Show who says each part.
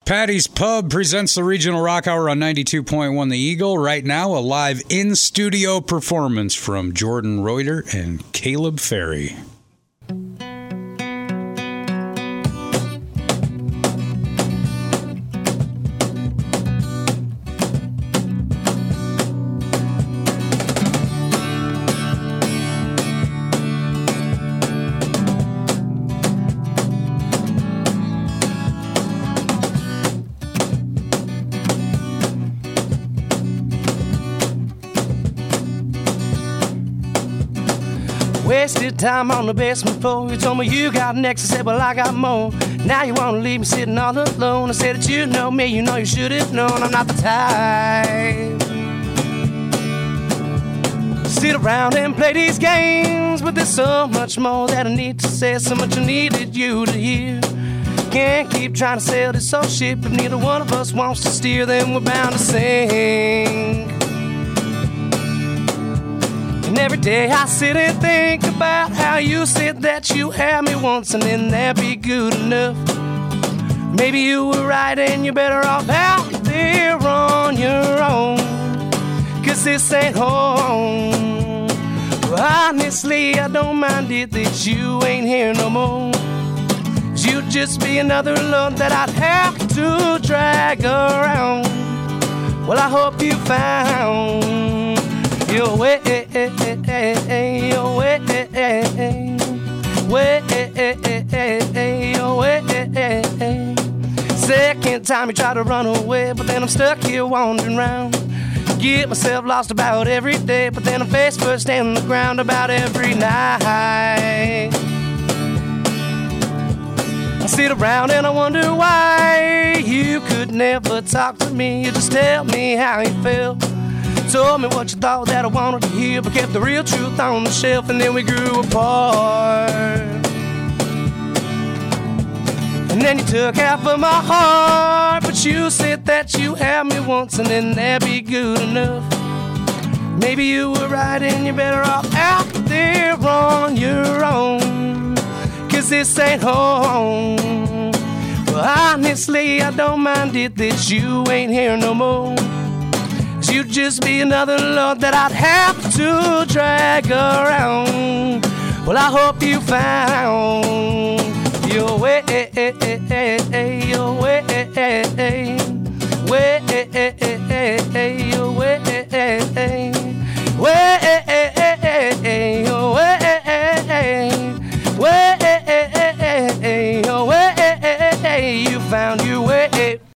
Speaker 1: Patty's Pub presents the Regional Rock Hour on 92.1 The Eagle. Right now, a live in-studio performance from Jordan Reuter and Caleb Ferry.
Speaker 2: Wasted time on the basement floor. You told me you got next. I said, well, I got more. Now you want to leave me sitting all alone. I said that you know me. You know you should have known I'm not the type. Sit around and play these games, but there's so much more that I need to say. So much I needed you to hear. Can't keep trying to sail this old ship. If neither one of us wants to steer, then we're bound to sink. And every day I sit and think about how you said that you had me once and then that'd be good enough. Maybe you were right and you're better off out there on your own, 'cause this ain't home. Well, honestly, I don't mind it that you ain't here no more. 'Cause you'd just be another love that I'd have to drag around. Well, I hope you found your way, your way, your way. Second time you try to run away, but then I'm stuck here wandering around. Get myself lost about every day, but then I'm face first in the ground about every night. I sit around and I wonder why you could never talk to me. You just tell me how you felt. Told me what you thought that I wanted to hear, but kept the real truth on the shelf, and then we grew apart. And then you took half of my heart, but you said that you had me once, and then that'd be good enough. Maybe you were right and you're better off out there on your own, 'cause this ain't home. Well, honestly, I don't mind it that you ain't here no more. You'd just be another love that I'd have to drag around. Well, I hope you found your way, your way,